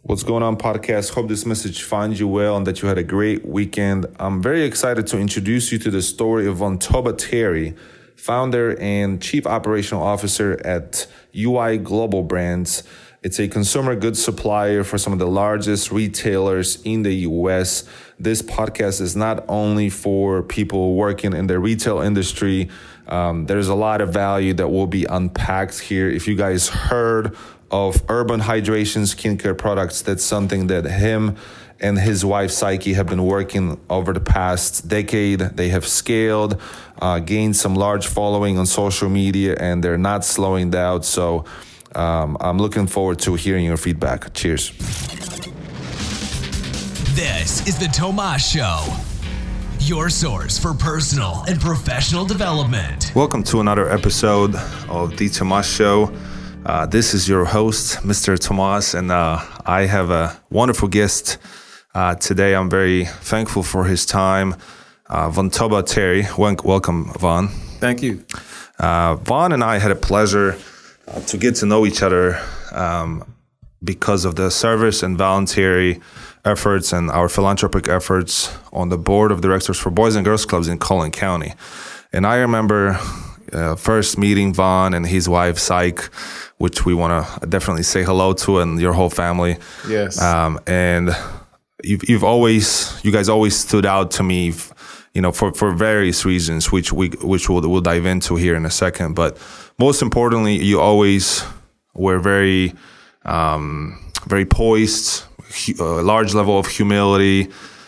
What's going on, podcast? Hope this message finds you well and that you had a great weekend. I'm very excited to introduce you to the story of Vontobah Terry, founder and chief operational officer at UI Global Brands. It's a consumer goods supplier for some of the largest retailers in the U.S. This podcast is not only for people working in the retail industry. There's a lot of value that will be unpacked here. If you guys heard of Urban Hydration skincare products, that's something that him and his wife Psyche have been working over the past decade. They have scaled, gained some large following on social media, and they're not slowing down. So I'm looking forward to hearing your feedback. Cheers. This is the Tomas Show, your source for personal and professional development. Welcome to another episode of the Tomas Show. This is your host, Mr. Tomas, and I have a wonderful guest today. I'm very thankful for his time. Vontobah Terry. Welcome, Von. Thank you. Von and I had a pleasure to get to know each other because of the service and voluntary efforts and our philanthropic efforts on the board of directors for Boys and Girls Clubs in Collin County. And I remember first meeting Von and his wife, Psyche, which we want to definitely say hello to, and your whole family. Yes. And you guys always stood out to me, for various reasons, which we'll dive into here in a second. But most importantly, you always were very, very poised, a large level of humility.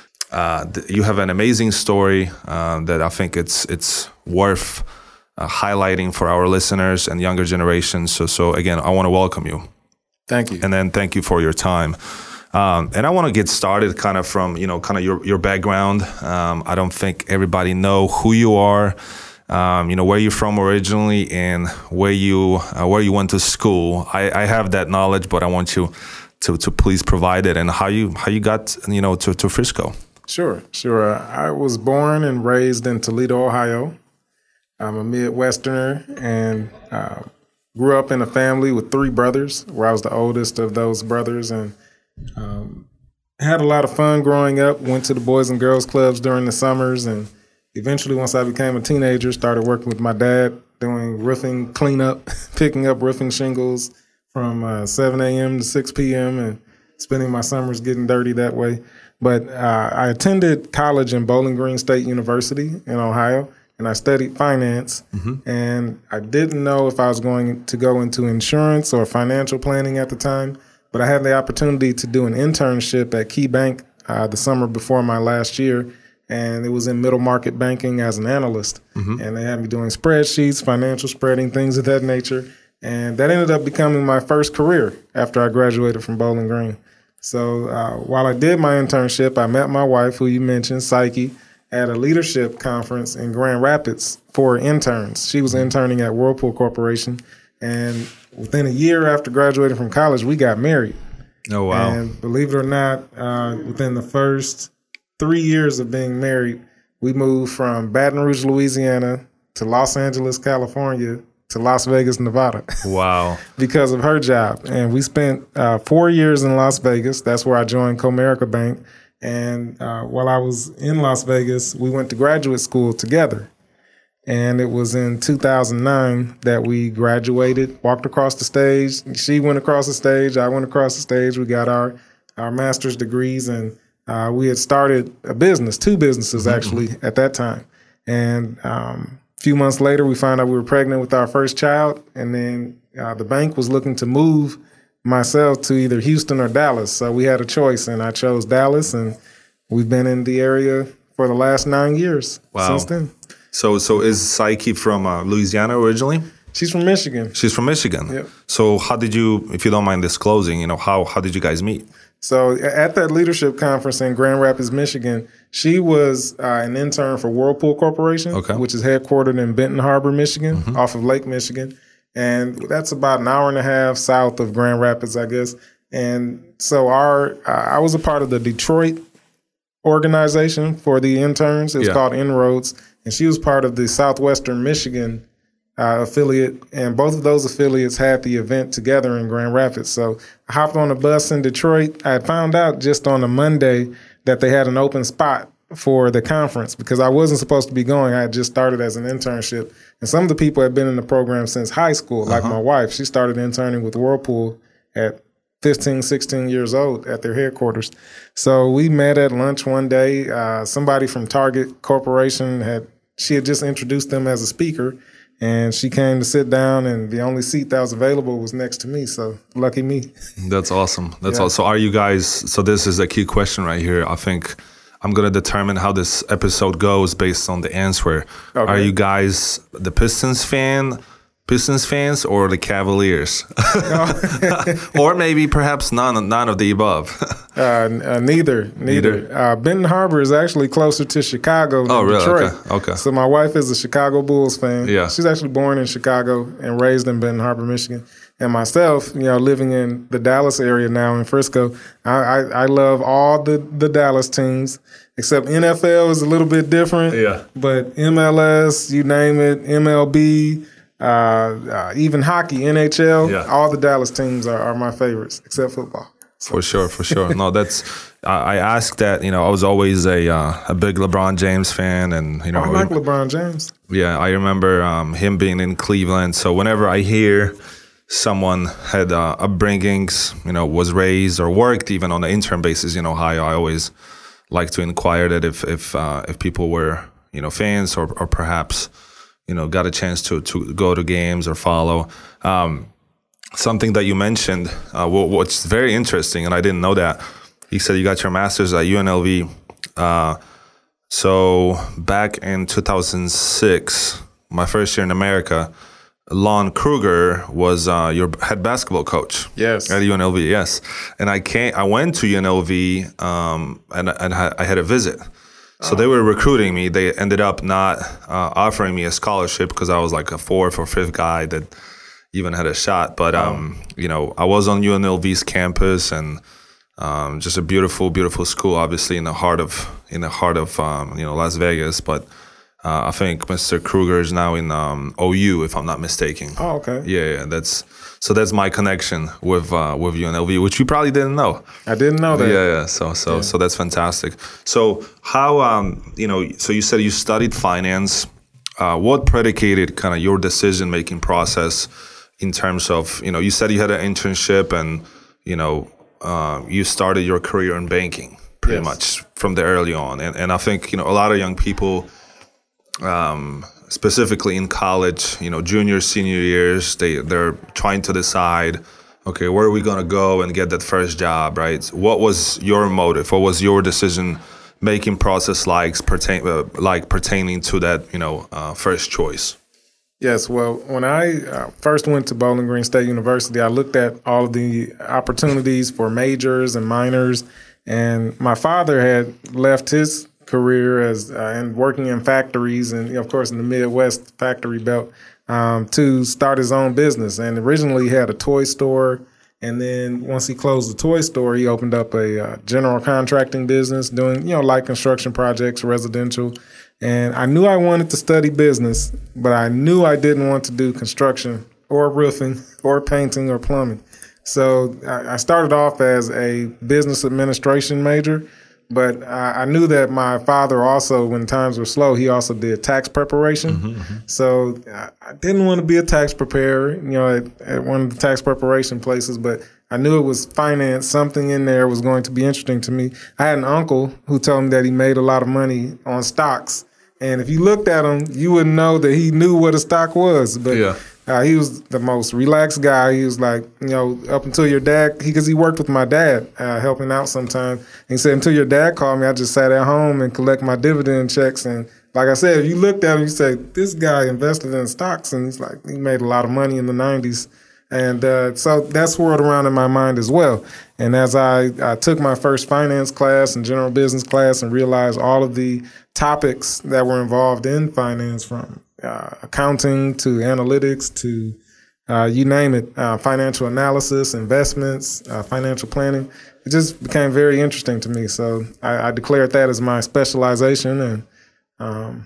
You have an amazing story that I think it's worth highlighting for our listeners and younger generations. So again, I want to welcome you. Thank you. And then thank you for your time. And I want to get started kind of from, your background. I don't think everybody know who you are, where you're from originally and where you went to school. I have that knowledge, but I want you to please provide it and how you got, to Frisco. Sure. I was born and raised in Toledo, Ohio. I'm a Midwesterner and grew up in a family with three brothers, where I was the oldest of those brothers, and had a lot of fun growing up. Went to the Boys and Girls Clubs during the summers, and eventually, once I became a teenager, started working with my dad, doing roofing cleanup, picking up roofing shingles from 7 a.m. to 6 p.m. and spending my summers getting dirty that way. But I attended college in Bowling Green State University in Ohio, and I studied finance. Mm-hmm. And I didn't know if I was going to go into insurance or financial planning at the time, but I had the opportunity to do an internship at KeyBank the summer before my last year, and it was in middle market banking as an analyst. Mm-hmm. And they had me doing spreadsheets, financial spreading, things of that nature. And that ended up becoming my first career after I graduated from Bowling Green. So while I did my internship, I met my wife, who you mentioned, Psyche, at a leadership conference in Grand Rapids for interns. She was interning at Whirlpool Corporation. And within a year after graduating from college, we got married. Oh, wow. And believe it or not, within the first 3 years of being married, we moved from Baton Rouge, Louisiana to Los Angeles, California to Las Vegas, Nevada. Wow. Because of her job. And we spent 4 years in Las Vegas. That's where I joined Comerica Bank. And while I was in Las Vegas, we went to graduate school together. And it was in 2009 that we graduated, walked across the stage. She went across the stage. I went across the stage. We got our master's degrees, and we had started a business, two businesses actually, at that time. And a few months later, we found out we were pregnant with our first child. And then the bank was looking to move myself to either Houston or Dallas. So we had a choice, and I chose Dallas, and we've been in the area for the last 9 years since then. So is Psyche from Louisiana originally? She's from Michigan. She's from Michigan. Yep. So how did you, if you don't mind disclosing, how did you guys meet? So at that leadership conference in Grand Rapids, Michigan, she was an intern for Whirlpool Corporation, which is headquartered in Benton Harbor, Michigan, off of Lake Michigan. And that's about an hour and a half south of Grand Rapids, I guess. And so I was a part of the Detroit organization for the interns. It was called Inroads. And she was part of the Southwestern Michigan affiliate, and both of those affiliates had the event together in Grand Rapids. So I hopped on a bus in Detroit. I had found out just on a Monday that they had an open spot for the conference because I wasn't supposed to be going. I had just started as an internship. And some of the people had been in the program since high school, like my wife. She started interning with Whirlpool at 15, 16 years old at their headquarters. So we met at lunch one day. Somebody from Target Corporation she had just introduced them as a speaker, and she came to sit down, and the only seat that was available was next to me. So lucky me. That's awesome. That's awesome. So are you guys, so this is a key question right here. I think I'm going to determine how this episode goes based on the answer. Okay. Are you guys the Pistons fans or the Cavaliers? Or maybe perhaps none of the above. Neither. Benton Harbor is actually closer to Chicago than Detroit. Okay. So my wife is a Chicago Bulls fan. Yeah. She's actually born in Chicago and raised in Benton Harbor, Michigan. And myself, living in the Dallas area now in Frisco, I love all the Dallas teams, except NFL is a little bit different. Yeah. But MLS, you name it, MLB, even hockey, NHL, all the Dallas teams are my favorites, except football. For sure. No, I asked that, I was always a big LeBron James fan. And, I like LeBron James. Yeah, I remember him being in Cleveland. So whenever I hear someone had upbringings, was raised or worked even on an intern basis in Ohio, I always like to inquire that if people were, fans or perhaps, got a chance to go to games or follow. Something that you mentioned, what's very interesting, and I didn't know that. You said you got your master's at UNLV. So back in 2006, my first year in America, Lon Kruger was your head basketball coach. Yes. At UNLV, yes. And I went to UNLV and I had a visit. So they were recruiting me. They ended up not offering me a scholarship because I was like a fourth or fifth guy that even had a shot. But I was on UNLV's campus, and just a beautiful, beautiful school. Obviously in the heart of Las Vegas. But I think Mr. Kruger is now in OU, if I'm not mistaken. Oh, okay. Yeah. That's my connection with UNLV, which you probably didn't know. I didn't know that. Yeah. So that's fantastic. So how so you said you studied finance. What predicated kind of your decision making process in terms of you said you had an internship and you started your career in banking pretty much from the early on, and I think a lot of young people. Specifically in college, junior, senior years, they're trying to decide, okay, where are we going to go and get that first job, right? What was your motive? What was your decision-making process pertaining to that, first choice? Yes, well, when I first went to Bowling Green State University, I looked at all of the opportunities for majors and minors, and my father had left his career as and working in factories and of course in the Midwest factory belt to start his own business. And originally he had a toy store, and then once he closed the toy store, he opened up a general contracting business doing light construction projects, residential. And I knew I wanted to study business, but I knew I didn't want to do construction or roofing or painting or plumbing. So I started off as a business administration major. But I knew that my father also, when times were slow, he also did tax preparation. Mm-hmm. So I didn't want to be a tax preparer, at one of the tax preparation places, but I knew it was finance. Something in there was going to be interesting to me. I had an uncle who told me that he made a lot of money on stocks. And if you looked at him, you wouldn't know that he knew what a stock was. But he was the most relaxed guy. He was like, up until your dad, because he worked with my dad, helping out sometimes. And he said, until your dad called me, I just sat at home and collect my dividend checks. And like I said, if you looked at him, you say, this guy invested in stocks. And he's like, he made a lot of money in the 90s. And so that swirled around in my mind as well. And as I took my first finance class and general business class and realized all of the topics that were involved in finance, from accounting to analytics to you name it, financial analysis, investments, financial planning, it just became very interesting to me. So I declared that as my specialization, and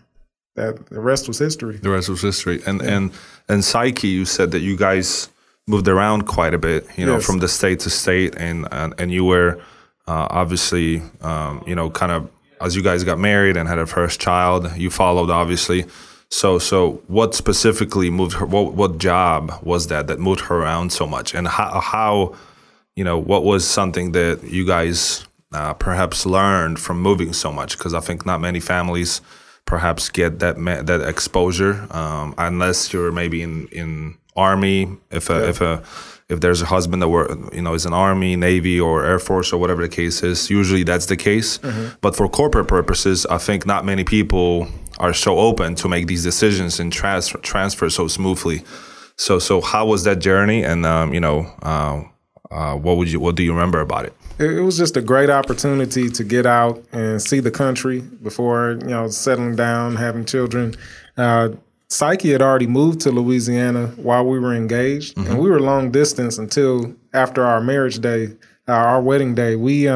that the rest was history. The rest was history. And Psyche, you said that you guys moved around quite a bit, Yes. from the state to state, and you were obviously, kind of, as you guys got married and had a first child, you followed, obviously. So what specifically moved her? What job was that moved her around so much? And how what was something that you guys perhaps learned from moving so much? Because I think not many families perhaps get that exposure unless you're maybe in Army. If there's a husband that is in Army, Navy, or Air Force, or whatever the case is, usually that's the case. Mm-hmm. But for corporate purposes, I think not many people are so open to make these decisions and transfer so smoothly. So how was that journey? And what do you remember about it? It was just a great opportunity to get out and see the country before settling down, having children. Psyche had already moved to Louisiana while we were engaged, mm-hmm. and we were long distance until after our marriage day, our wedding day.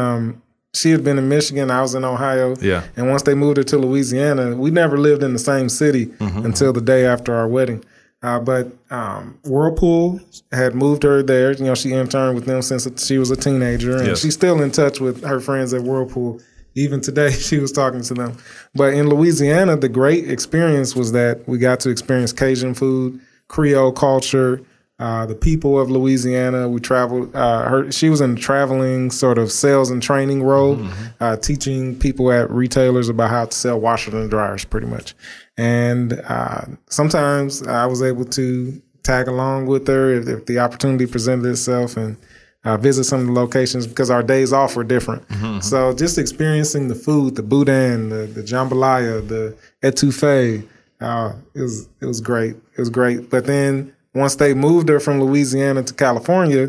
She had been in Michigan, I was in Ohio, and once they moved her to Louisiana, we never lived in the same city mm-hmm. until the day after our wedding. But Whirlpool had moved her there. She interned with them since she was a teenager, and she's still in touch with her friends at Whirlpool. Even today, she was talking to them. But in Louisiana, the great experience was that we got to experience Cajun food, Creole culture, the people of Louisiana. We traveled. She was in a traveling sort of sales and training role, mm-hmm. Teaching people at retailers about how to sell washers and dryers, pretty much. And sometimes I was able to tag along with her if the opportunity presented itself and visit some of the locations because our days off were different. Mm-hmm. So just experiencing the food, the boudin, the jambalaya, the etouffee, it was great. It was great. But then once they moved her from Louisiana to California,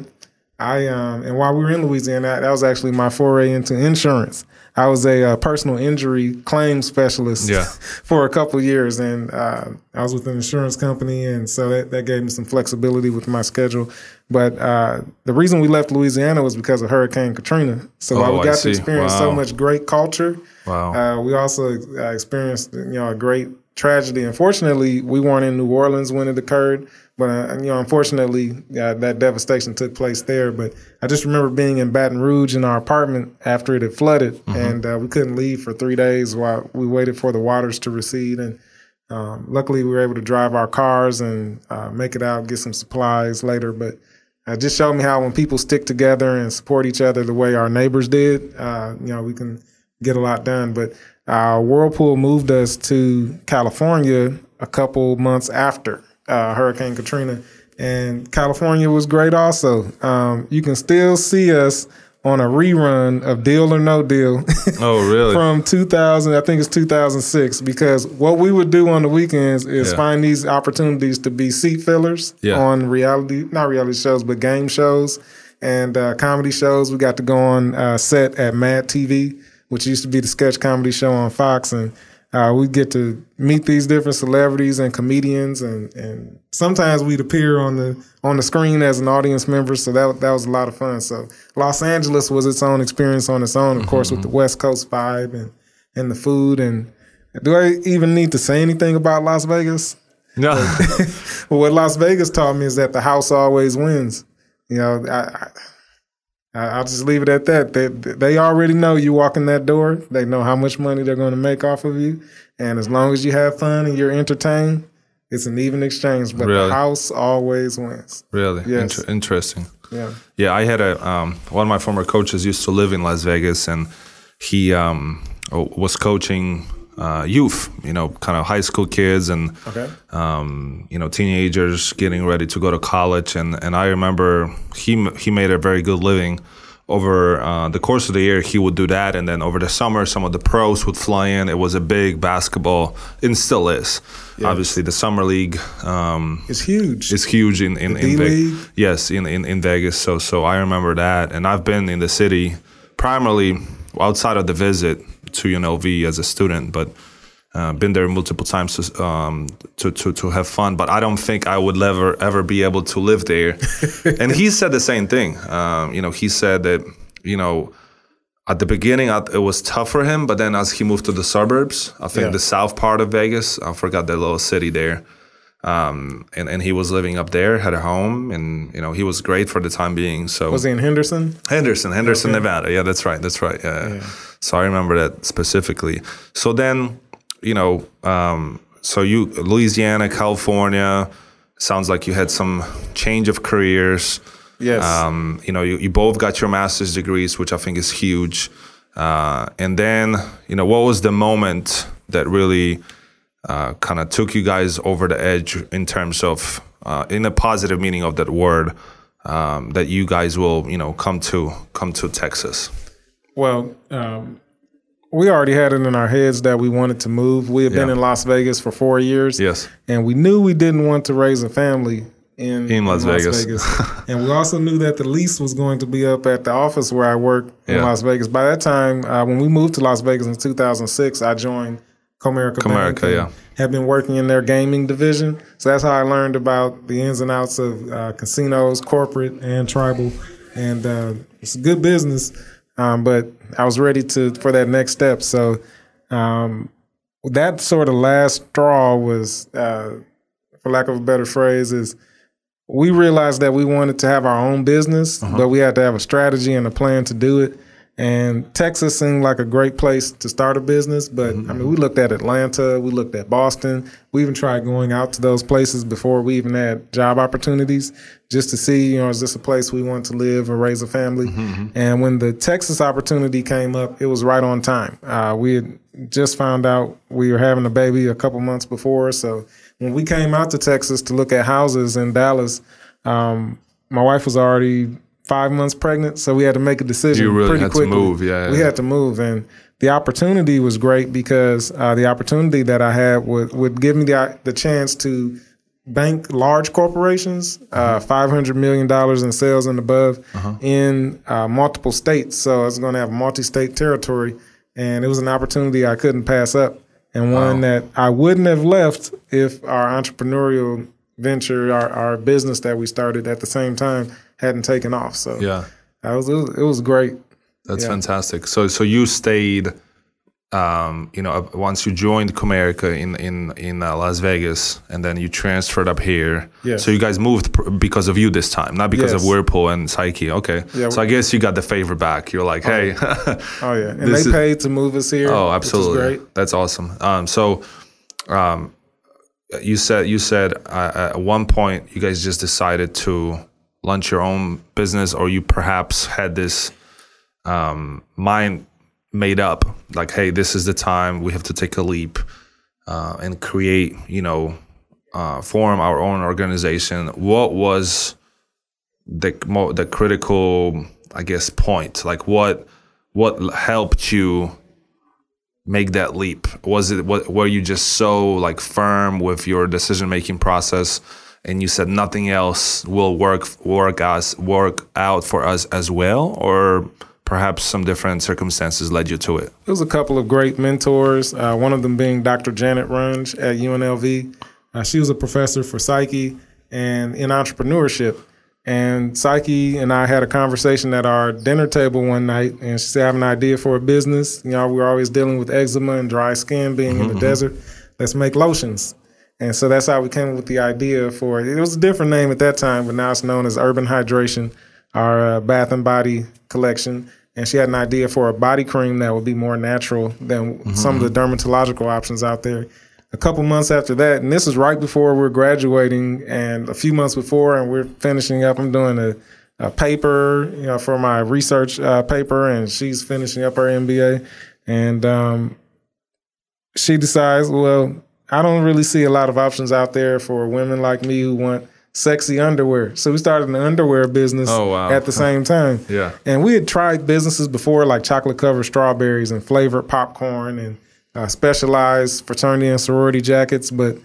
and while we were in Louisiana, that was actually my foray into insurance. I was a personal injury claims specialist for a couple of years, and I was with an insurance company, and so that gave me some flexibility with my schedule. But the reason we left Louisiana was because of Hurricane Katrina. So while we got to experience so much great culture, we also experienced a great tragedy. Unfortunately, we weren't in New Orleans when it occurred. But, unfortunately, that devastation took place there. But I just remember being in Baton Rouge in our apartment after it had flooded, mm-hmm. and we couldn't leave for 3 days while we waited for the waters to recede. And luckily, we were able to drive our cars and make it out, get some supplies later. But it just showed me how when people stick together and support each other the way our neighbors did, we can get a lot done. But Whirlpool moved us to California a couple months after Hurricane Katrina, and California was great also. You can still see us on a rerun of Deal or No Deal. Oh, really? From 2000, I think it's 2006, because what we would do on the weekends is find these opportunities to be seat fillers on not reality shows, but game shows and comedy shows. We got to go on set at Mad TV, which used to be the sketch comedy show on Fox, and we get to meet these different celebrities and comedians, and sometimes we'd appear on the screen as an audience member. So that was a lot of fun. So Los Angeles was its own experience on its own, of course, with the West Coast vibe and the food. And do I even need to say anything about Las Vegas? No. Well, what Las Vegas taught me is that the house always wins. I'll just leave it at that. They already know you walk in that door. They know how much money they're going to make off of you. And as long as you have fun and you're entertained, it's an even exchange. But the house always wins. Really? Yes. Interesting. Yeah. Yeah, I had one of my former coaches used to live in Las Vegas, and he was coaching youth, kind of high school kids and, teenagers getting ready to go to college. And I remember he made a very good living. Over the course of the year, he would do that. And then over the summer, some of the pros would fly in. It was a big basketball, and still is. Yes. Obviously, the summer league it's huge. It's huge in Vegas. Yes, in Vegas. So I remember that. And I've been in the city primarily outside of the visit to UNLV as a student, but been there multiple times to have fun. But I don't think I would ever be able to live there. And he said the same thing. He said that at the beginning, it was tough for him, but then as he moved to the suburbs, I think the south part of Vegas, I forgot the little city there, and he was living up there, had a home, and he was great for the time being. So was he in Henderson? Henderson, Nevada. Yeah, that's right. Yeah. So I remember that specifically. So then, so you Louisiana, California. Sounds like you had some change of careers. Yes. You both got your master's degrees, which I think is huge. And then, what was the moment that really kind of took you guys over the edge in terms of, in a positive meaning of that word, that you guys will, come to Texas? Well, we already had it in our heads that we wanted to move. We had been in Las Vegas for 4 years. Yes. And we knew we didn't want to raise a family in Las Vegas. And we also knew that the lease was going to be up at the office where I work in Las Vegas. By that time, when we moved to Las Vegas in 2006, I joined Comerica Bank. Had been working in their gaming division. So that's how I learned about the ins and outs of casinos, corporate and tribal. And it's a good business, but I was ready for that next step. So that sort of last straw was, for lack of a better phrase, is we realized that we wanted to have our own business, but we had to have a strategy and a plan to do it. And Texas seemed like a great place to start a business. But I mean, we looked at Atlanta, we looked at Boston. We even tried going out to those places before we even had job opportunities, just to see, is this a place we want to live or raise a family? And when the Texas opportunity came up, it was right on time. We had just found out we were having a baby a couple months before. So when we came out to Texas to look at houses in Dallas, my wife was already 5 months pregnant, so we had to make a decision. You really pretty had quickly. to move, We had to move, and the opportunity was great because the opportunity that I had would give me the chance to bank large corporations, $500 million in sales and above in multiple states. So I was going to have a multi-state territory, and it was an opportunity I couldn't pass up, and one that I wouldn't have left if our entrepreneurial venture, our business that we started at the same time, hadn't taken off. So it was great. That's fantastic. So you stayed, once you joined Comerica in Las Vegas, and then you transferred up here. Yes. So you guys moved because of you this time, not because of Whirlpool and Psyche. Okay. Yeah, so I guess you got the favor back. You're like, hey. And they paid to move us here. Oh, absolutely. Which is great. That's awesome. You said at one point you guys just decided to launch your own business, or you perhaps had this mind made up, like, hey, this is the time we have to take a leap and create, form our own organization. What was the critical, I guess, point? Like, what helped you make that leap? Were you just so like firm with your decision-making process, and you said nothing else will work out for us as well, or perhaps some different circumstances led you to it? It was a couple of great mentors, one of them being Dr. Janet Runge at UNLV. She was a professor for Psyche and in entrepreneurship. And Psyche and I had a conversation at our dinner table one night, and she said, I have an idea for a business. We're always dealing with eczema and dry skin being in the desert. Let's make lotions. And so that's how we came up with the idea for it. It was a different name at that time, but now it's known as Urban Hydration, our Bath and Body collection. And she had an idea for a body cream that would be more natural than some of the dermatological options out there. A couple months after that, and this is right before we're graduating, and a few months before, and we're finishing up. I'm doing a paper, for my research paper, and she's finishing up her MBA. And she decides, well, I don't really see a lot of options out there for women like me who want sexy underwear. So we started an underwear business at the same time. Yeah. And we had tried businesses before, like chocolate covered strawberries and flavored popcorn and specialized fraternity and sorority jackets, but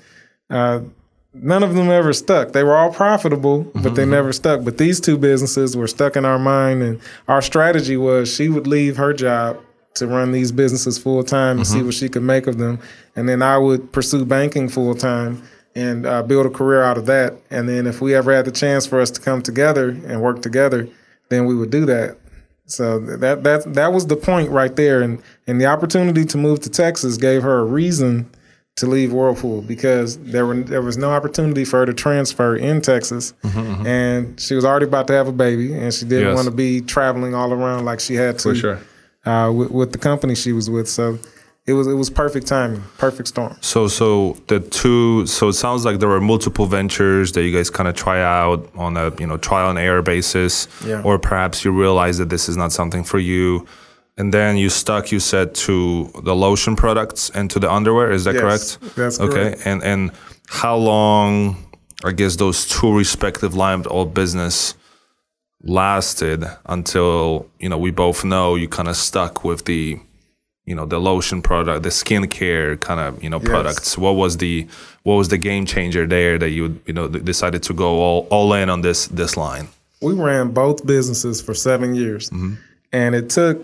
none of them ever stuck. They were all profitable, but they never stuck. But these two businesses were stuck in our mind, and our strategy was she would leave her job to run these businesses full time and see what she could make of them. And then I would pursue banking full time and build a career out of that. And then if we ever had the chance for us to come together and work together, then we would do that. So that was the point right there. And the opportunity to move to Texas gave her a reason to leave Whirlpool, because there was no opportunity for her to transfer in Texas. And she was already about to have a baby, and she didn't want to be traveling all around like she had to. For sure. With the company she was with. So it was perfect timing, perfect storm. So it sounds like there were multiple ventures that you guys kind of try out on a trial and error basis, or perhaps you realize that this is not something for you, and then you said, to the lotion products and to the underwear. Is that correct? That's correct. Okay, and how long, I guess, those two respective line of business lasted until we both know you kind of stuck with the the lotion product, the skincare kind of products. What was the game changer there that you decided to go all in on this line? We ran both businesses for 7 years, and it took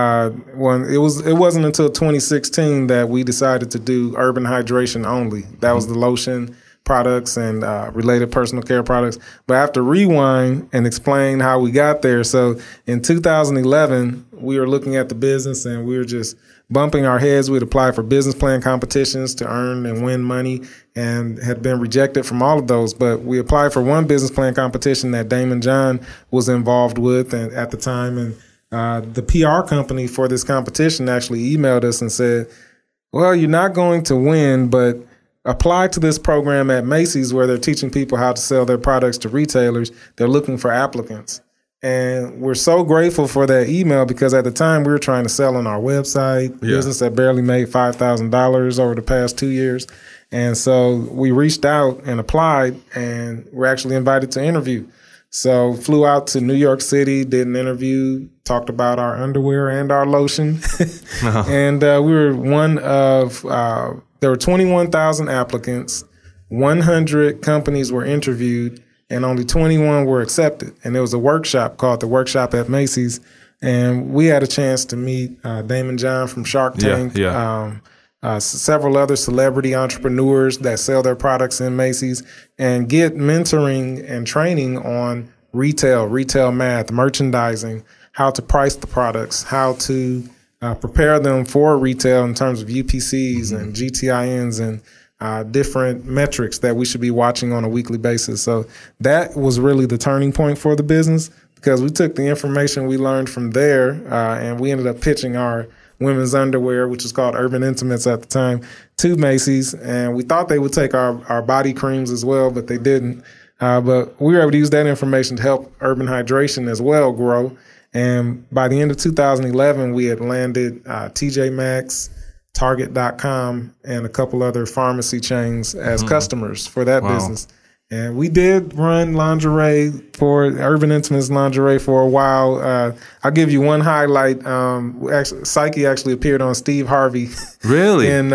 it wasn't until 2016 that we decided to do Urban Hydration only. That was the lotion products and related personal care products. But I have to rewind and explain how we got there. So in 2011, we were looking at the business and we were just bumping our heads. We'd apply for business plan competitions to earn and win money and had been rejected from all of those. But we applied for one business plan competition that Damon John was involved with at the time. And the PR company for this competition actually emailed us and said, well, you're not going to win, but apply to this program at Macy's where they're teaching people how to sell their products to retailers. They're looking for applicants. And we're so grateful for that email, because at the time we were trying to sell on our website, business that barely made $5,000 over the past 2 years. And so we reached out and applied, and we're actually invited to interview. So flew out to New York City, did an interview, talked about our underwear and our lotion. And we were one of, there were 21,000 applicants, 100 companies were interviewed, and only 21 were accepted. And there was a workshop called the Workshop at Macy's. And we had a chance to meet Damon John from Shark Tank, several other celebrity entrepreneurs that sell their products in Macy's, and get mentoring and training on retail math, merchandising, how to price the products, how to prepare them for retail in terms of UPCs and GTINs and different metrics that we should be watching on a weekly basis. So that was really the turning point for the business, because we took the information we learned from there and we ended up pitching our women's underwear, which was called Urban Intimates at the time, to Macy's. And we thought they would take our body creams as well, but they didn't. But we were able to use that information to help Urban Hydration as well grow. And by the end of 2011, we had landed TJ Maxx, Target.com, and a couple other pharmacy chains as customers for that business. And we did run lingerie for Urban Intimates lingerie for a while. I'll give you one highlight. Psyche actually appeared on Steve Harvey. Really? In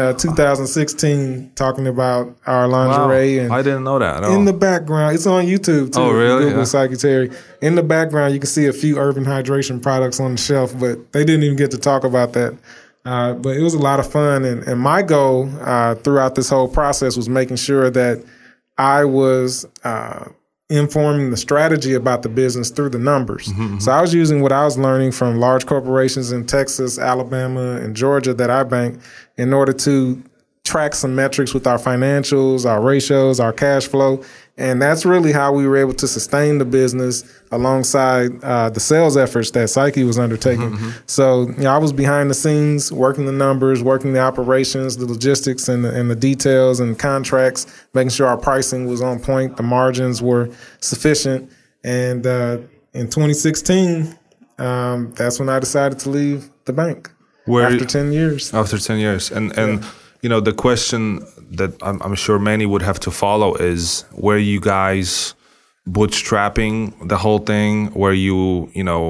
2016, talking about our lingerie. Wow. And I didn't know that. In the background, it's on YouTube too. Oh, really? Google Psyche Terry. In the background, you can see a few Urban Hydration products on the shelf, but they didn't even get to talk about that. But it was a lot of fun. And my goal throughout this whole process was making sure that I was informing the strategy about the business through the numbers. So I was using what I was learning from large corporations in Texas, Alabama, and Georgia that I bank in order to track some metrics with our financials, our ratios, our cash flow. And that's really how we were able to sustain the business alongside the sales efforts that Psyche was undertaking. So I was behind the scenes, working the numbers, working the operations, the logistics, and the details and contracts, making sure our pricing was on point, the margins were sufficient. And in 2016, that's when I decided to leave the bank after 10 years. After 10 years. And the question that I'm sure many would have to follow is, were you guys bootstrapping the whole thing? Were you,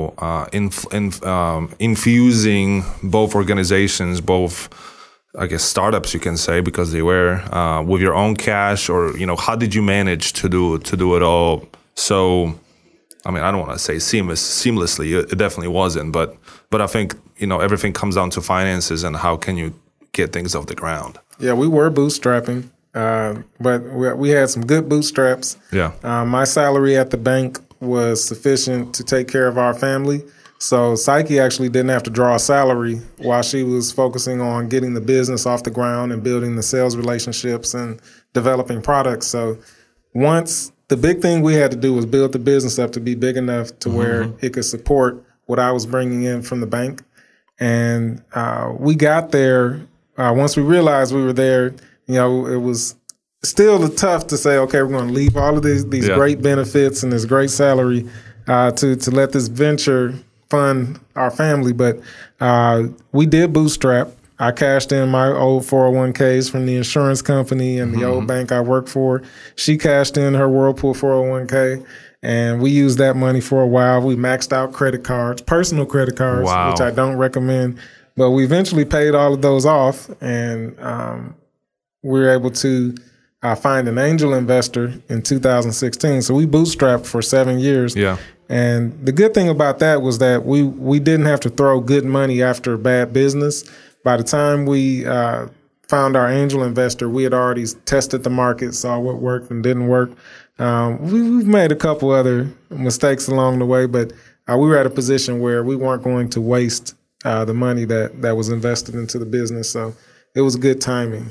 infusing both organizations, both, I guess, startups, you can say, because they were, with your own cash? Or, how did you manage to do it all? So, I mean, I don't want to say seamlessly. It definitely wasn't. But I think, everything comes down to finances and how can you get things off the ground. Yeah, we were bootstrapping, but we had some good bootstraps. Yeah. My salary at the bank was sufficient to take care of our family. So Psyche actually didn't have to draw a salary while she was focusing on getting the business off the ground and building the sales relationships and developing products. So once the big thing we had to do was build the business up to be big enough to where it could support what I was bringing in from the bank. And we got there. Once we realized we were there, it was still tough to say, okay, we're going to leave all of these great benefits and this great salary to let this venture fund our family. But we did bootstrap. I cashed in my old 401ks from the insurance company and the old bank I worked for. She cashed in her Whirlpool 401k, and we used that money for a while. We maxed out credit cards, personal credit cards, which I don't recommend. But we eventually paid all of those off, and we were able to find an angel investor in 2016. So we bootstrapped for 7 years. Yeah. And the good thing about that was that we didn't have to throw good money after bad business. By the time we found our angel investor, we had already tested the market, saw what worked and didn't work. We've made a couple other mistakes along the way, but we were at a position where we weren't going to waste the money that was invested into the business. So it was good timing.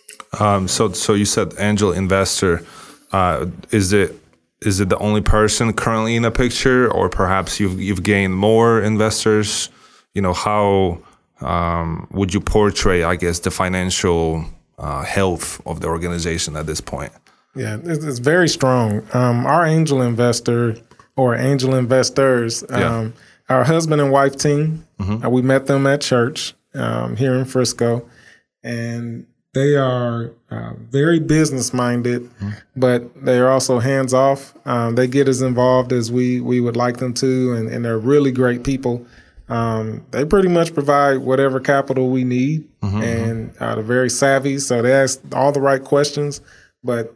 So you said angel investor. Is it the only person currently in the picture, or perhaps you've gained more investors? How would you portray, I guess, the financial health of the organization at this point? Yeah, it's very strong. Our angel investor or angel investors, our husband and wife team, we met them at church here in Frisco, and they are very business minded, but they are also hands off. They get as involved as we would like them to, and they're really great people. They pretty much provide whatever capital we need, and they're very savvy, so they ask all the right questions. But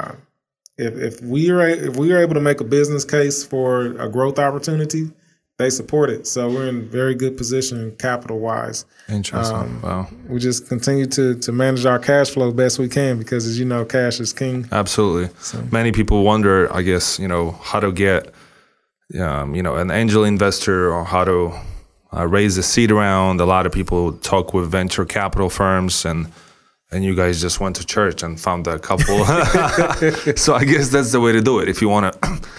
if we are able to make a business case for a growth opportunity, they support it. So we're in a very good position capital wise. Interesting. Wow. We just continue to manage our cash flow best we can because, as you know, cash is king. Absolutely. So many people wonder, I guess, how to get, an angel investor or how to raise a seed round. A lot of people talk with venture capital firms, and you guys just went to church and found a couple. So I guess that's the way to do it. If you want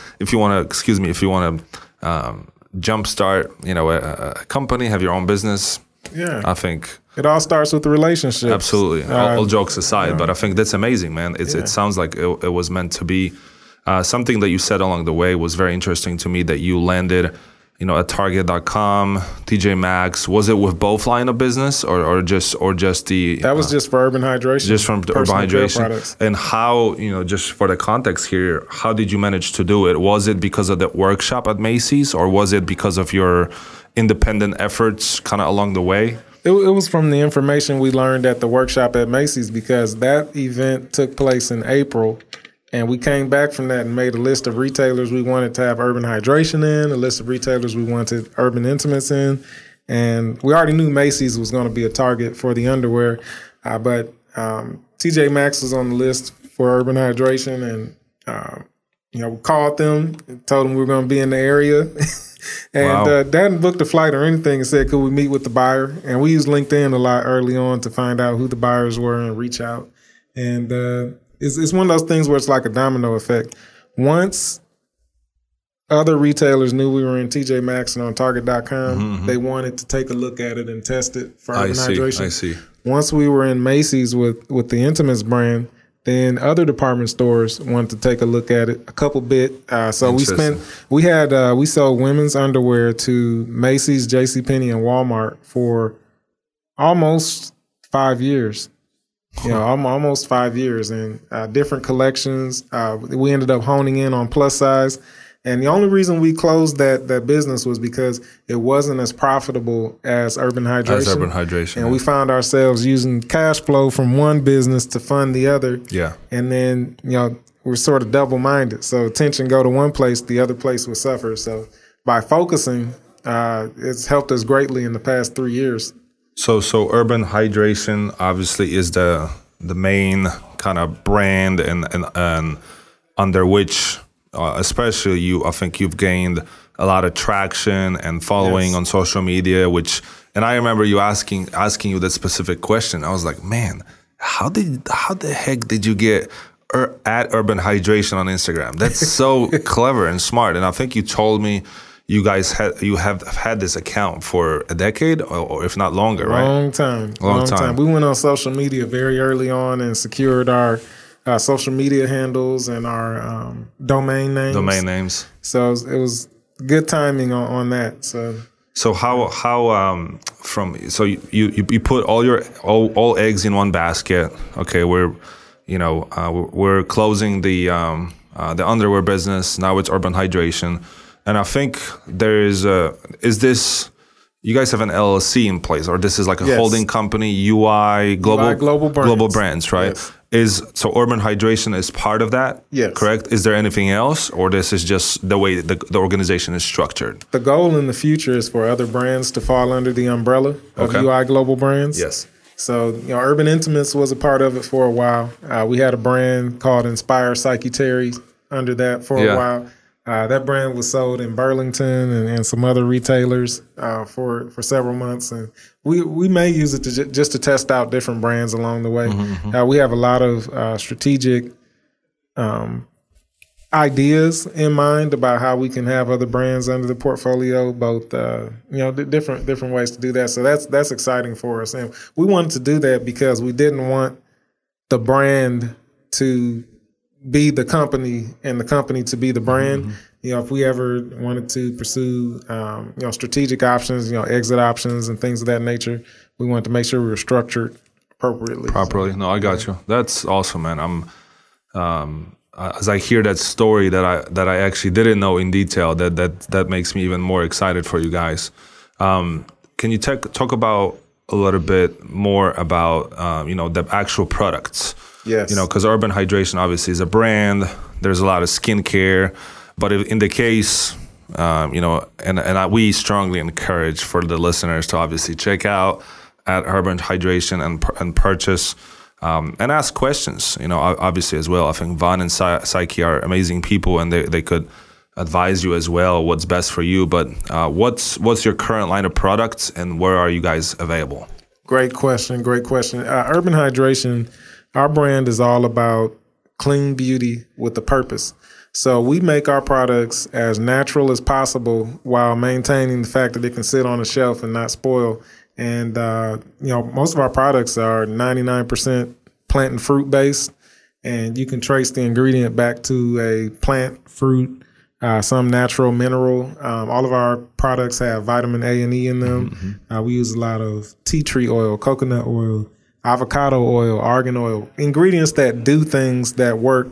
to jumpstart, a company, have your own business. Yeah, I think it all starts with the relationship. Absolutely. All jokes aside, but I think that's amazing, man. It sounds like it was meant to be. Something that you said along the way was very interesting to me, that you landed, at Target.com, TJ Maxx. Was it with both line of business or just the? That was just for Urban Hydration. Just from Urban Hydration. And how, just for the context here, how did you manage to do it? Was it because of the workshop at Macy's, or was it because of your independent efforts kind of along the way? It was from the information we learned at the workshop at Macy's, because that event took place in April. And we came back from that and made a list of retailers we wanted to have Urban Hydration in, a list of retailers we wanted Urban Intimates in. And we already knew Macy's was going to be a target for the underwear. But TJ Maxx was on the list for Urban Hydration. And, we called them and told them we were going to be in the area. And they hadn't booked a flight or anything, and said, could we meet with the buyer? And we used LinkedIn a lot early on to find out who the buyers were and reach out. And it's one of those things where it's like a domino effect. Once other retailers knew we were in TJ Maxx and on Target.com, they wanted to take a look at it and test it for Urban Hydration. I see. Once we were in Macy's with the Intimates brand, then other department stores wanted to take a look at it a couple bit. So we sold women's underwear to Macy's, JCPenney, and Walmart for almost 5 years. Almost 5 years, and different collections. We ended up honing in on plus size. And the only reason we closed that business was because it wasn't as profitable as Urban Hydration. And we found ourselves using cash flow from one business to fund the other. Yeah. And then, we're sort of double-minded. So attention go to one place, the other place would suffer. So by focusing, it's helped us greatly in the past 3 years. So Urban Hydration obviously is the main kind of brand and under which, especially I think you've gained a lot of traction and following on social media, and I remember you asking you that specific question. I was like, man, how the heck did you get at Urban Hydration on Instagram? That's so clever and smart. And I think you told me you guys have had this account for a decade or if not longer, right? Long time. We went on social media very early on and secured our social media handles and our domain names. So it was good timing on that. So how you put all eggs in one basket. Okay, we're closing the underwear business. Now it's Urban Hydration. And I think you guys have an LLC in place, or this is like a holding company, UI Global Brands, right? Yes. So Urban Hydration is part of that? Yes. Correct? Is there anything else, or this is just the way the organization is structured? The goal in the future is for other brands to fall under the umbrella of UI Global Brands. Yes. So, Urban Intimates was a part of it for a while. We had a brand called Inspire Psyche Terry under that for a while. That brand was sold in Burlington and some other retailers for several months, and we may use it just to test out different brands along the way. We have a lot of strategic ideas in mind about how we can have other brands under the portfolio, both different ways to do that. So that's exciting for us, and we wanted to do that because we didn't want the brand to be the company and the company to be the brand. If we ever wanted to pursue, strategic options, exit options and things of that nature, we wanted to make sure we were structured appropriately. Properly. No, I got you. That's awesome, man. I'm, as I hear that story that I actually didn't know in detail, that makes me even more excited for you guys. Can you talk about a little bit more about, the actual products? Yes. Because Urban Hydration obviously is a brand. There's a lot of skincare, but in the case, we strongly encourage for the listeners to obviously check out at Urban Hydration and purchase and ask questions. Obviously as well. I think Vaughn and Psyche are amazing people, and they could advise you as well what's best for you. But what's your current line of products, and where are you guys available? Great question. Urban Hydration. Our brand is all about clean beauty with a purpose. So we make our products as natural as possible while maintaining the fact that they can sit on a shelf and not spoil. And, most of our products are 99% plant and fruit based, and you can trace the ingredient back to a plant, fruit, some natural mineral. All of our products have vitamin A and E in them. We use a lot of tea tree oil, coconut oil, avocado oil, argan oil, ingredients that do things that work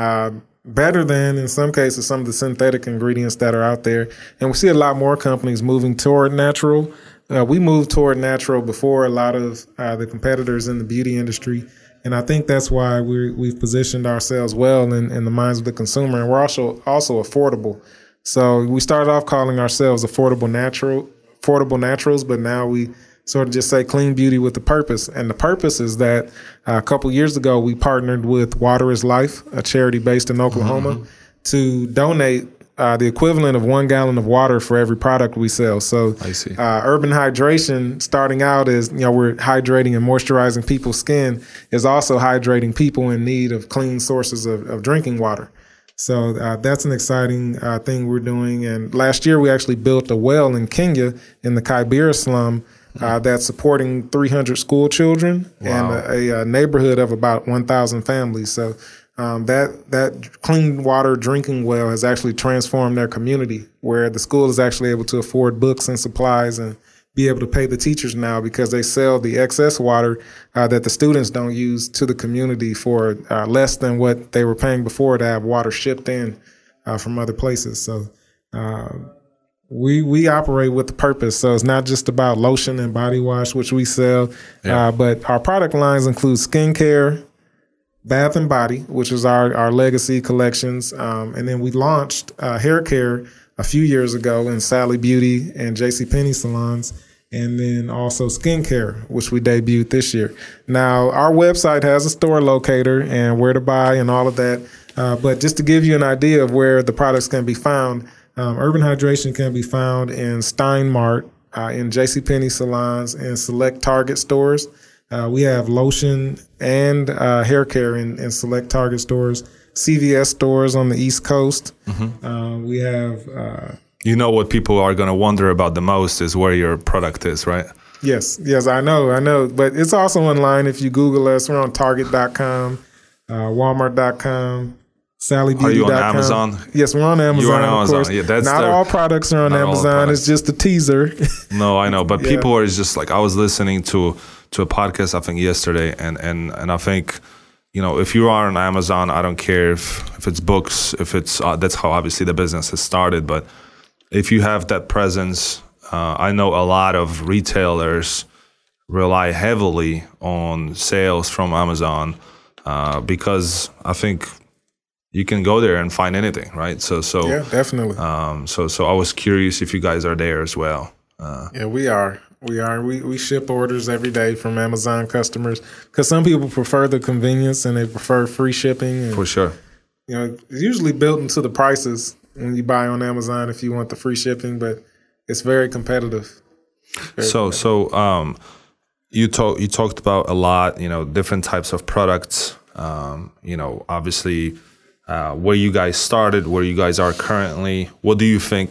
better than, in some cases, some of the synthetic ingredients that are out there. And we see a lot more companies moving toward natural. We moved toward natural before a lot of the competitors in the beauty industry. And I think that's why we've positioned ourselves well in the minds of the consumer. And we're also affordable. So we started off calling ourselves affordable naturals, but now we sort of just say clean beauty with a purpose. And the purpose is that a couple years ago, we partnered with Water is Life, a charity based in Oklahoma, to donate the equivalent of 1 gallon of water for every product we sell. So I see. Urban Hydration, starting out as, we're hydrating and moisturizing people's skin, is also hydrating people in need of clean sources of drinking water. So that's an exciting thing we're doing. And last year, we actually built a well in Kenya in the Kibera slum that's supporting 300 school children and a neighborhood of about 1,000 families. So that clean water drinking well has actually transformed their community, where the school is actually able to afford books and supplies and be able to pay the teachers now because they sell the excess water that the students don't use to the community for less than what they were paying before to have water shipped in from other places. So we operate with the purpose. So it's not just about lotion and body wash, which we sell, but our product lines include skincare, Bath and Body, which is our legacy collections. And then we launched hair care a few years ago in Sally Beauty and JCPenney salons. And then also skincare, which we debuted this year. Now, our website has a store locator and where to buy and all of that. But just to give you an idea of where the products can be found, Urban Hydration can be found in Stein Mart, in JCPenney salons, and select Target stores. We have lotion and hair care in select Target stores, CVS stores on the East Coast. We have... what people are going to wonder about the most is where your product is, right? Yes, I know. But it's also online. If you Google us, we're on Target.com, Walmart.com, SallyBeauty.com. Are you on Amazon? Yes, we're on Amazon. You're on Amazon. Of course. Yeah, not all products are on Amazon. It's just a teaser. No, I know. But people are just like, I was listening to a podcast, I think, yesterday, and I think, if you are on Amazon, I don't care if it's books, if it's that's how obviously the business has started. But if you have that presence, I know a lot of retailers rely heavily on sales from Amazon because I think you can go there and find anything, right? So yeah, definitely. So I was curious if you guys are there as well. Yeah, we are. We ship orders every day from Amazon customers because some people prefer the convenience and they prefer free shipping. And, for sure. It's usually built into the prices when you buy on Amazon if you want the free shipping, but it's very competitive. You talked about a lot, different types of products. Obviously, where you guys started, where you guys are currently. What do you think?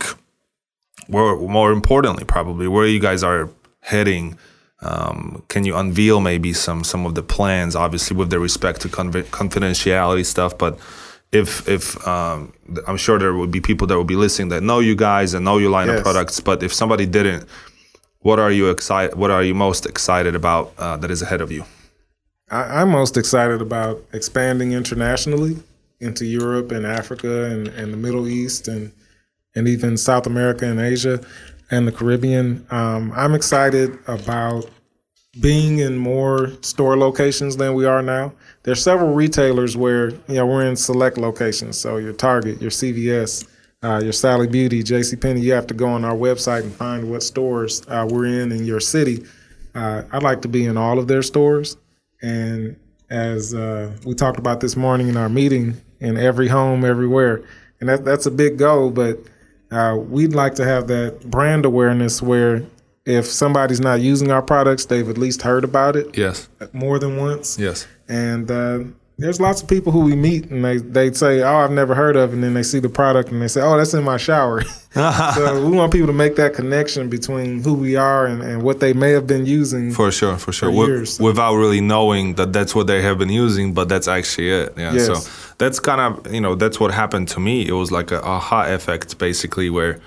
More importantly, probably where you guys are heading. Can you unveil maybe some of the plans? Obviously, with the respect to confidentiality stuff, but. If I'm sure there would be people that would be listening that know you guys and know your line of products, but if somebody didn't, what are you most excited about that is ahead of you? I'm most excited about expanding internationally into Europe and Africa and the Middle East and even South America and Asia and the Caribbean. I'm excited about being in more store locations than we are now. There's several retailers where we're in select locations. So your Target, your CVS, your Sally Beauty, JCPenney, you have to go on our website and find what stores we're in your city. I'd like to be in all of their stores. And as we talked about this morning in our meeting, in every home, everywhere. And that's a big goal, but we'd like to have that brand awareness where if somebody's not using our products, they've at least heard about it. Yes. More than once. Yes. And there's lots of people who we meet and they'd say, oh, I've never heard of it. And then they see the product and they say, oh, that's in my shower. So we want people to make that connection between who we are and what they may have been using. For sure. For years. Without really knowing that that's what they have been using, but that's actually it. Yeah. Yes. So that's kind of, that's what happened to me. It was like a aha effect, basically, where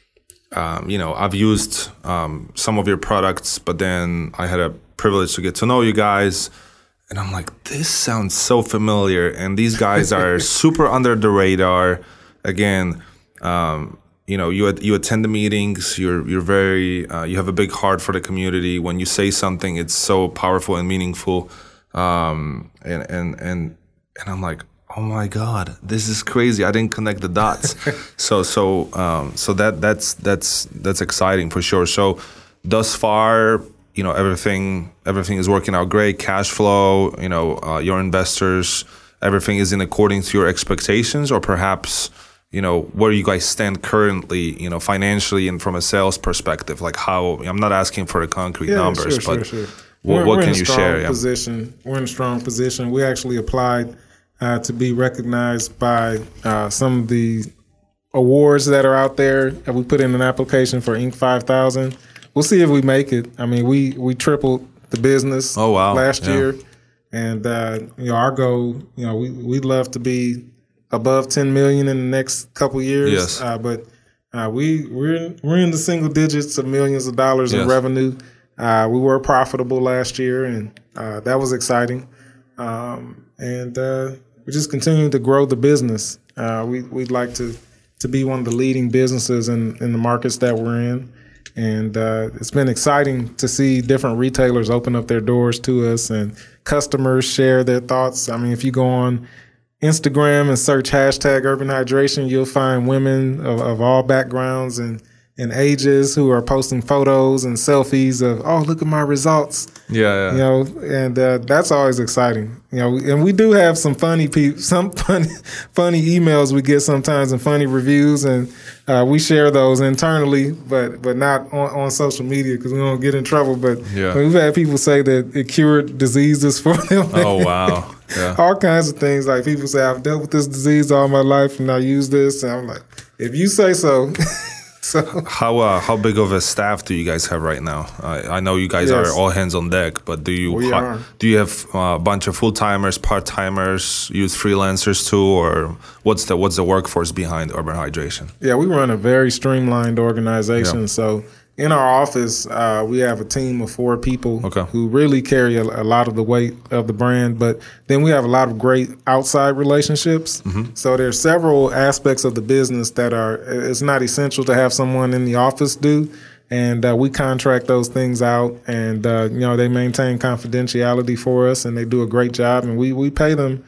I've used some of your products, but then I had a privilege to get to know you guys. And I'm like, this sounds so familiar. And these guys are super under the radar. Again, you attend the meetings. You're very, you have a big heart for the community. When you say something, it's so powerful and meaningful. And I'm like, oh my God, this is crazy. I didn't connect the dots. So that's exciting for sure. So thus far, everything is working out great. Cash flow, your investors, everything is in accordance to your expectations, or perhaps, where you guys stand currently, financially and from a sales perspective. Like how, I'm not asking for the concrete numbers, but sure. What can you share? We're in a strong position. We actually applied to be recognized by some of the awards that are out there. We put in an application for Inc. 5000. We'll see if we make it. I mean, we tripled the business last year. And, our goal, we'd love to be above 10 million in the next couple of years. Yes. But we're in the single digits of millions of dollars in revenue. We were profitable last year, and that was exciting. And we're just continuing to grow the business. We'd like to be one of the leading businesses in the markets that we're in. And it's been exciting to see different retailers open up their doors to us and customers share their thoughts. I mean, if you go on Instagram and search hashtag Urban Hydration, you'll find women of all backgrounds and ages who are posting photos and selfies of, oh, look at my results. Yeah. You know, and that's always exciting. You know, and we do have some funny funny emails we get sometimes and funny reviews, and we share those internally, but not on social media because we don't get in trouble. But we've had people say that it cured diseases for them. Oh, wow. Yeah. All kinds of things. Like people say, I've dealt with this disease all my life and I use this. And I'm like, if you say so. So how big of a staff do you guys have right now? I know you guys are all hands on deck, but do you have a bunch of full timers, part timers, use freelancers too, or what's the workforce behind Urban Hydration? Yeah, we run a very streamlined organization. Yeah. So in our office, we have a team of 4 people who really carry a lot of the weight of the brand. But then we have a lot of great outside relationships. Mm-hmm. So there's several aspects of the business that it's not essential to have someone in the office do. And we contract those things out, and they maintain confidentiality for us, and they do a great job, and we pay them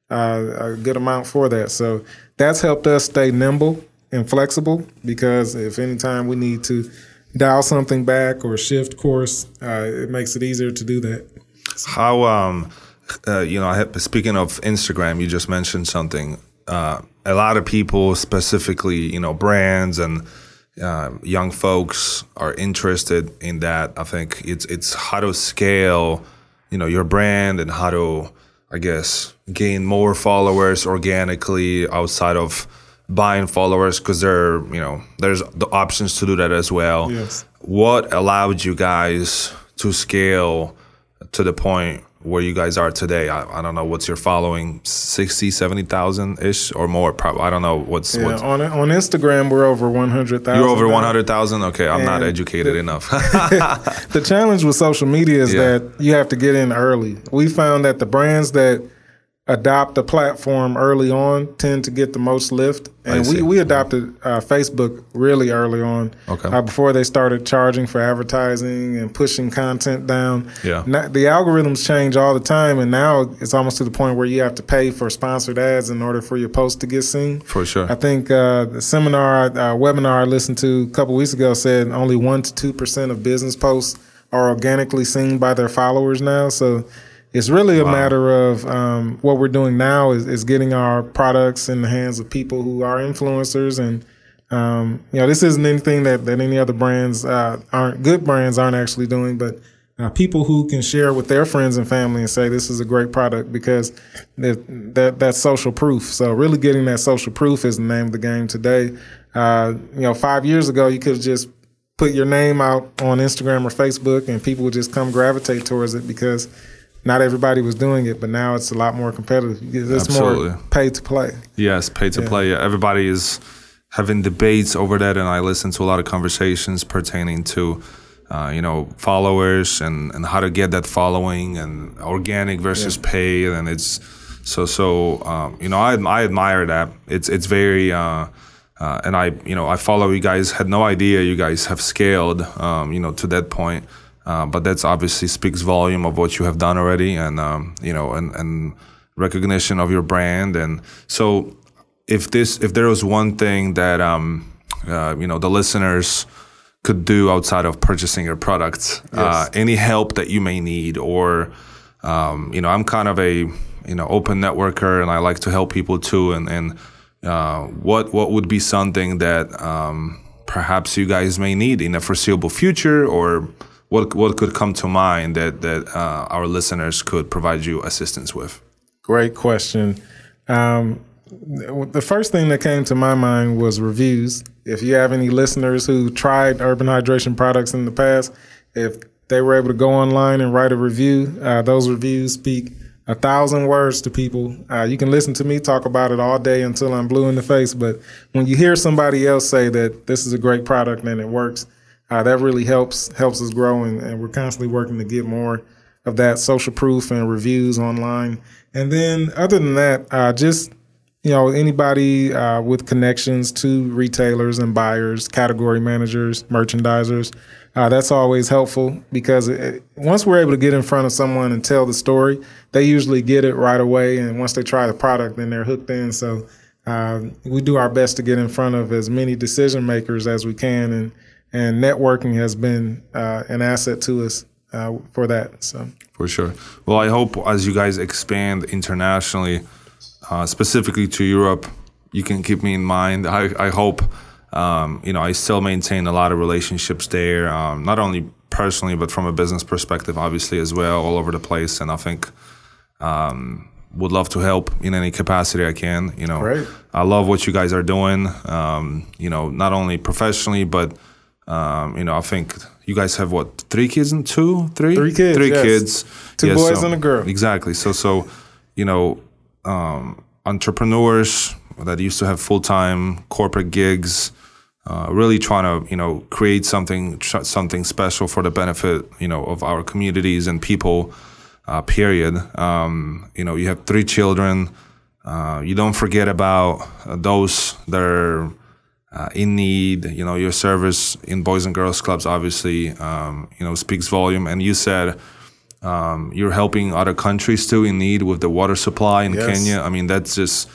a good amount for that. So that's helped us stay nimble and flexible, because if any time we need to dial something back or shift course, it makes it easier to do that. How, speaking of Instagram, you just mentioned something. A lot of people, specifically, brands and young folks are interested in that. I think it's how to scale, your brand and how to, I guess, gain more followers organically outside of buying followers, because there's the options to do that as well. Yes. What allowed you guys to scale to the point where you guys are today? I don't know, what's your following, 60, 70,000-ish or more? Probably. I don't know what's on Instagram we're over 100,000. You're over 100,000? Okay, I'm not educated enough. The challenge with social media is that you have to get in early. We found that the brands that adopt a platform early on tend to get the most lift. And we adopted Facebook really early on, before they started charging for advertising and pushing content down. Yeah. Now, the algorithms change all the time, and now it's almost to the point where you have to pay for sponsored ads in order for your post to get seen. For sure. I think the webinar I listened to a couple weeks ago said only 1% to 2% of business posts are organically seen by their followers now. So it's really a matter of what we're doing now is getting our products in the hands of people who are influencers. And, this isn't anything that any other brands aren't actually doing, but people who can share with their friends and family and say, this is a great product, because that's social proof. So really getting that social proof is the name of the game today. 5 years ago, you could have just put your name out on Instagram or Facebook and people would just come gravitate towards it because not everybody was doing it, but now it's a lot more competitive. It's more pay to play. Yes, pay to play. Yeah. Everybody is having debates over that, and I listen to a lot of conversations pertaining to, followers and how to get that following, and organic versus paid, and it's I admire that. It's very and I follow you guys. Had no idea you guys have scaled, to that point. But that's obviously speaks volume of what you have done already, and and recognition of your brand. And so, if there was one thing that the listeners could do outside of purchasing your products, any help that you may need, or I'm kind of a open networker, and I like to help people too. And what would be something that perhaps you guys may need in the foreseeable future, or what could come to mind that our listeners could provide you assistance with? Great question. The first thing that came to my mind was reviews. If you have any listeners who tried Urban Hydration products in the past, if they were able to go online and write a review, those reviews speak 1,000 words to people. You can listen to me talk about it all day until I'm blue in the face, but when you hear somebody else say that this is a great product and it works, that really helps us grow, and we're constantly working to get more of that social proof and reviews online. And then other than that, just anybody with connections to retailers and buyers, category managers, merchandisers, that's always helpful, because once we're able to get in front of someone and tell the story, they usually get it right away. And once they try the product, then they're hooked in. So we do our best to get in front of as many decision makers as we can, and networking has been an asset to us for that. So for sure. Well, I hope as you guys expand internationally, specifically to Europe, you can keep me in mind. I hope, I still maintain a lot of relationships there, not only personally, but from a business perspective, obviously, as well, all over the place. And I think would love to help in any capacity I can. Great. I love what you guys are doing, not only professionally, but, I think you guys have, 3 kids and 3? 3 kids, 3 yes. kids. 2 boys and a girl. Exactly. So entrepreneurs that used to have full-time corporate gigs, really trying to, create something special for the benefit, of our communities and people, period. You have 3 children. You don't forget about those that are in need. Your service in Boys and Girls Clubs, obviously, speaks volume. And you said you're helping other countries too in need with the water supply in Kenya. I mean, that's just,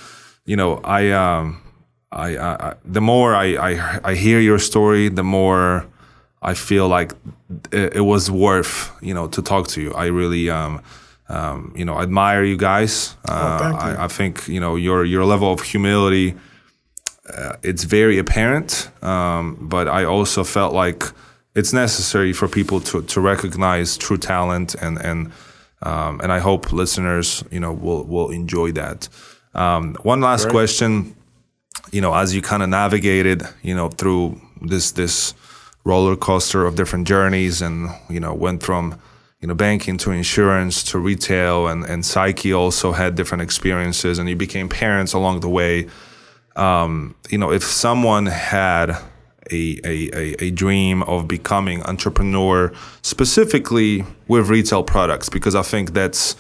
the more I hear your story, the more I feel like it was worth, to talk to you. I really, admire you guys. Thank you. I think, your level of humility, it's very apparent. But I also felt like it's necessary for people to recognize true talent, and I hope listeners, will enjoy that. One last question. As you kind of navigated, through this roller coaster of different journeys, and went from banking to insurance to retail, and Psyche also had different experiences, and you became parents along the way. If someone had a dream of becoming entrepreneur, specifically with retail products, because I think that's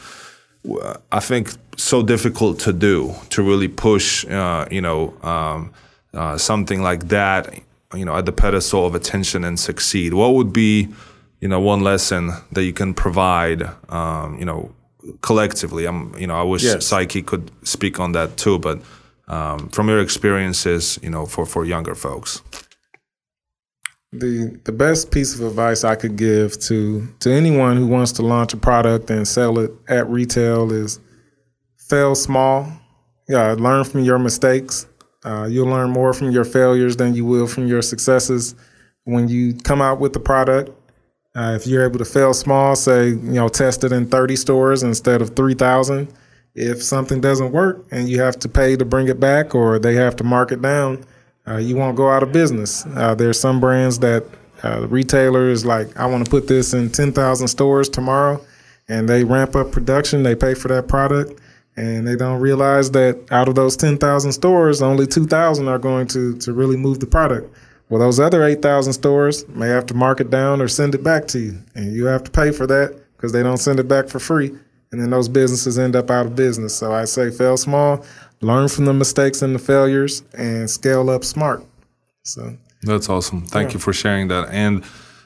so difficult to do, to really push, something like that, at the pedestal of attention and succeed. What would be, one lesson that you can provide, collectively? I wish Psyche could speak on that too, but from your experiences, for younger folks. The best piece of advice I could give to anyone who wants to launch a product and sell it at retail is fail small. Learn from your mistakes. You'll learn more from your failures than you will from your successes. When you come out with the product, if you're able to fail small, say, test it in 30 stores instead of 3,000. If something doesn't work and you have to pay to bring it back, or they have to mark it down, you won't go out of business. There's some brands that the retailer is like, I want to put this in 10,000 stores tomorrow, and they ramp up production, they pay for that product, and they don't realize that out of those 10,000 stores, only 2,000 are going to really move the product. Well, those other 8,000 stores may have to mark it down or send it back to you, and you have to pay for that because they don't send it back for free, and then those businesses end up out of business. So I say fail small, learn from the mistakes and the failures, and scale up smart. So that's awesome. Thank you for sharing that. And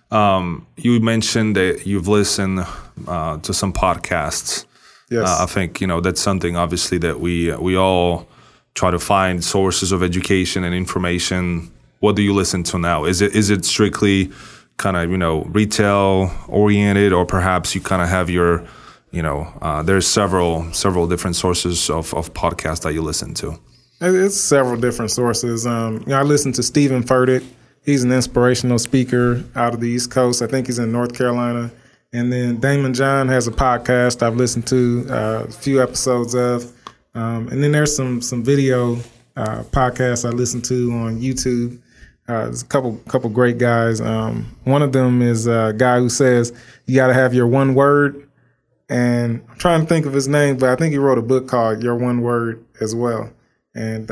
you mentioned that you've listened to some podcasts. Yes. I think that's something obviously that we all try to find sources of education and information. What do you listen to now? Is it strictly kind of retail oriented, or perhaps you kind of have your there's several different sources of podcasts that you listen to? It's several different sources. I listen to Stephen Furtick. He's an inspirational speaker out of the East Coast. I think he's in North Carolina. And then Damon John has a podcast I've listened to a few episodes of. And then there's some video podcasts I listen to on YouTube. There's a couple great guys. One of them is a guy who says you got to have your one word. And I'm trying to think of his name, but I think he wrote a book called Your One Word as well. And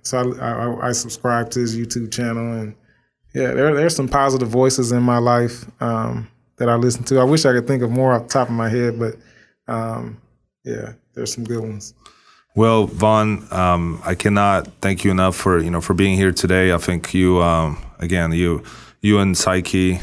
so I subscribe to his YouTube channel. And there's some positive voices in my life that I listen to. I wish I could think of more off the top of my head, but there's some good ones. Well, Vaughn, I cannot thank you enough for being here today. I think you and Psyche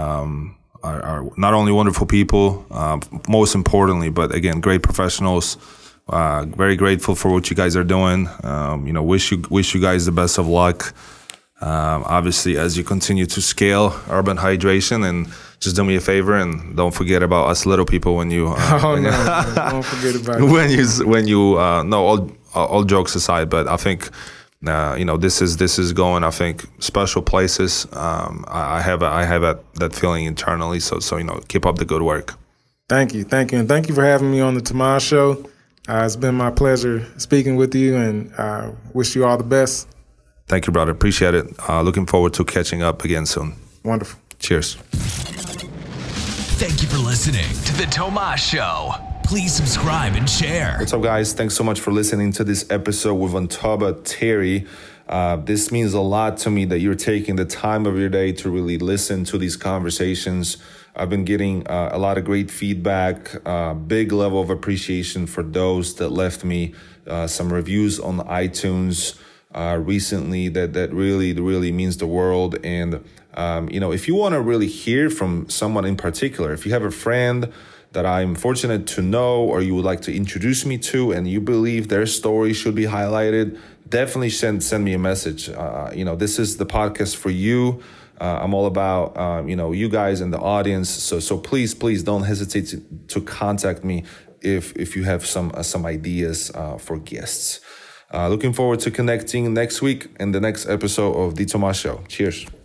are not only wonderful people, most importantly, but again, great professionals. Very grateful for what you guys are doing. Wish you guys the best of luck. Obviously, as you continue to scale Urban Hydration, and just do me a favor and don't forget about us little people when you. Don't forget about it. when you no, all jokes aside, but I think. This is going. I think special places. I have that feeling internally. So keep up the good work. Thank you, and thank you for having me on the Tomas Show. It's been my pleasure speaking with you, and wish you all the best. Thank you, brother. Appreciate it. Looking forward to catching up again soon. Wonderful. Cheers. Thank you for listening to the Tomas Show. Please subscribe and share. What's up, guys? Thanks so much for listening to this episode with Vantoba Terry. This means a lot to me that you're taking the time of your day to really listen to these conversations. I've been getting a lot of great feedback, big level of appreciation for those that left me some reviews on iTunes recently that really means the world. And, if you want to really hear from someone in particular, if you have a friend that I'm fortunate to know or you would like to introduce me to and you believe their story should be highlighted, definitely send me a message. This is the podcast for you. I'm all about, you guys and the audience. So please don't hesitate to contact me if you have some ideas for guests. Looking forward to connecting next week in the next episode of The Tomas Show. Cheers.